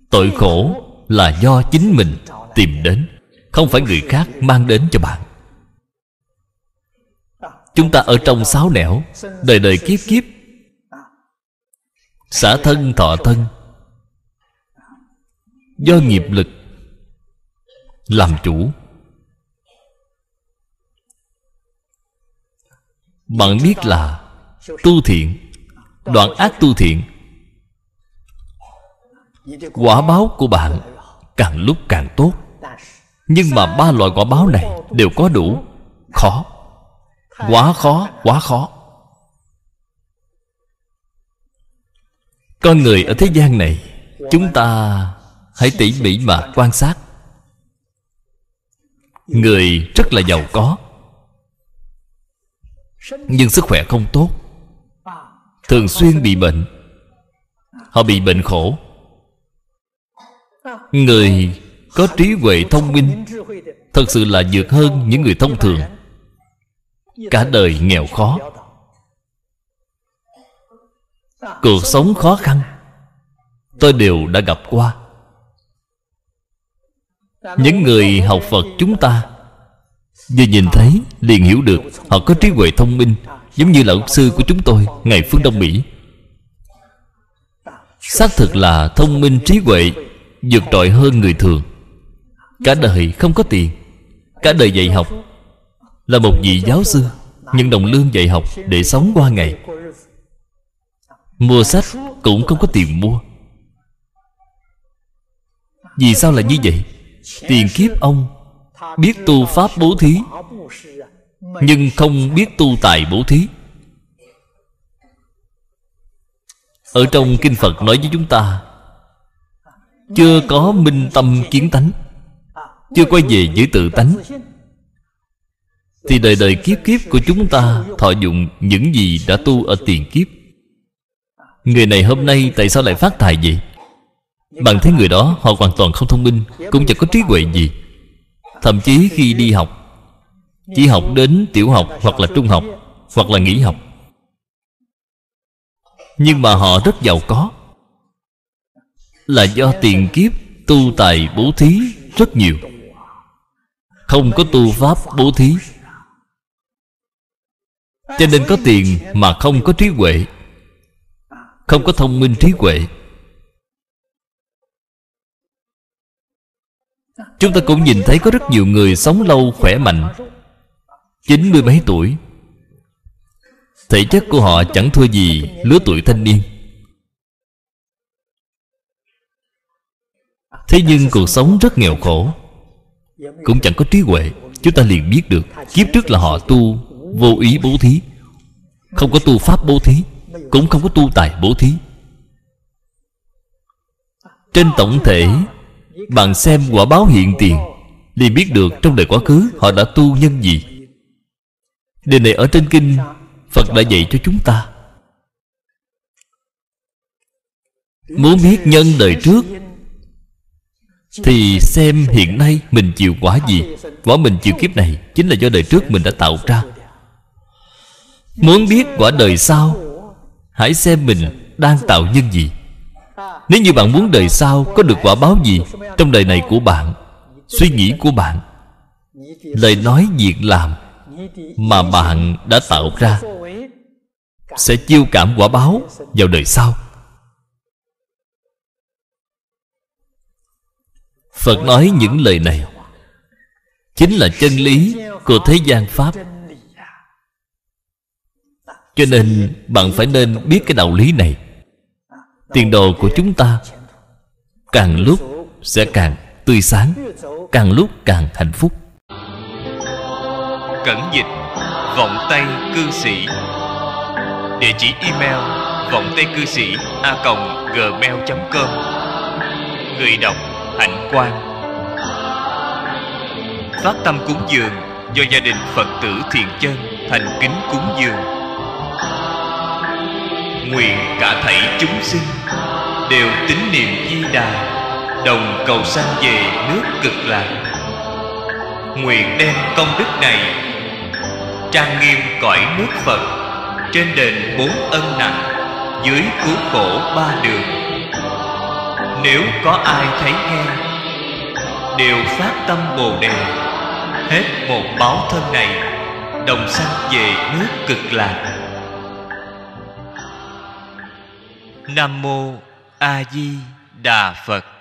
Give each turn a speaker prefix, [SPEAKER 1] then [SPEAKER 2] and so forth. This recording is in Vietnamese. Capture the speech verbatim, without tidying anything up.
[SPEAKER 1] Tội khổ là do chính mình tìm đến, không phải người khác mang đến cho bạn. Chúng ta ở trong sáu nẻo, đời đời kiếp kiếp, xả thân thọ thân, do nghiệp lực làm chủ. Bạn biết là tu thiện, đoạn ác tu thiện, quả báo của bạn càng lúc càng tốt. Nhưng mà ba loại quả báo này đều có đủ, khó, quá khó, quá khó. Con người ở thế gian này, chúng ta hãy tỉ mỉ mà quan sát. Người rất là giàu có, nhưng sức khỏe không tốt, thường xuyên bị bệnh. Họ bị bệnh khổ. Người có trí huệ thông minh thật sự là vượt hơn những người thông thường, cả đời nghèo khó, cuộc sống khó khăn, tôi đều đã gặp qua. Những người học Phật chúng ta vừa nhìn thấy liền hiểu được họ có trí huệ thông minh, giống như là lão sư của chúng tôi, ngài Phương Đông Mỹ. Xác thực là thông minh trí huệ vượt trội hơn người thường. Cả đời không có tiền, cả đời dạy học, là một vị giáo sư, nhận đồng lương dạy học để sống qua ngày. Mua sách cũng không có tiền mua. Vì sao là như vậy? Tiền kiếp ông biết tu pháp bố thí, nhưng không biết tu tài bố thí. Ở trong Kinh Phật nói với chúng ta, chưa có minh tâm kiến tánh, chưa quay về với tự tánh, thì đời đời kiếp kiếp của chúng ta thọ dụng những gì đã tu ở tiền kiếp. Người này hôm nay tại sao lại phát tài vậy? Bạn thấy người đó họ hoàn toàn không thông minh, cũng chẳng có trí huệ gì. Thậm chí khi đi học, chỉ học đến tiểu học hoặc là trung học, hoặc là nghỉ học. Nhưng mà họ rất giàu có, là do tiền kiếp tu tài bố thí rất nhiều, không có tu pháp bố thí. Cho nên có tiền mà không có trí huệ, không có thông minh trí huệ. Chúng ta cũng nhìn thấy có rất nhiều người sống lâu khỏe mạnh, chín mươi mấy tuổi, thể chất của họ chẳng thua gì lứa tuổi thanh niên. Thế nhưng cuộc sống rất nghèo khổ, cũng chẳng có trí huệ. Chúng ta liền biết được kiếp trước là họ tu vô ý bố thí, không có tu pháp bố thí, cũng không có tu tài bố thí. Trên tổng thể, bạn xem quả báo hiện tiền, liền biết được trong đời quá khứ họ đã tu nhân gì. Điều này ở trên kinh Phật đã dạy cho chúng ta. Muốn biết nhân đời trước, thì xem hiện nay mình chịu quả gì. Quả mình chịu kiếp này chính là do đời trước mình đã tạo ra. Muốn biết quả đời sau, hãy xem mình đang tạo nhân gì. Nếu như bạn muốn đời sau có được quả báo gì, trong đời này của bạn, suy nghĩ của bạn, lời nói việc làm mà bạn đã tạo ra sẽ chiêu cảm quả báo vào đời sau. Phật nói những lời này chính là chân lý của thế gian Pháp. Cho nên bạn phải nên biết cái đạo lý này. Tiền đồ của chúng ta càng lúc sẽ càng tươi sáng, càng lúc càng hạnh phúc.
[SPEAKER 2] Cẩn dịch vọng tây cư sĩ. Địa chỉ email vọng tây cư sĩ a còng gmail chấm com. Người đọc Hạnh Quang. Phát tâm cúng dường do gia đình Phật tử Thiện Chân thành kính cúng dường. Nguyện cả thảy chúng sinh đều tín niệm Di Đà, đồng cầu sanh về nước Cực Lạc. Nguyện đem công đức này trang nghiêm cõi nước Phật, trên đền bốn ân nặng, dưới cứu khổ ba đường. Nếu có ai thấy nghe, đều phát tâm Bồ Đề, hết một báo thân này, đồng sanh về nước Cực Lạc. Nam Mô A Di Đà Phật.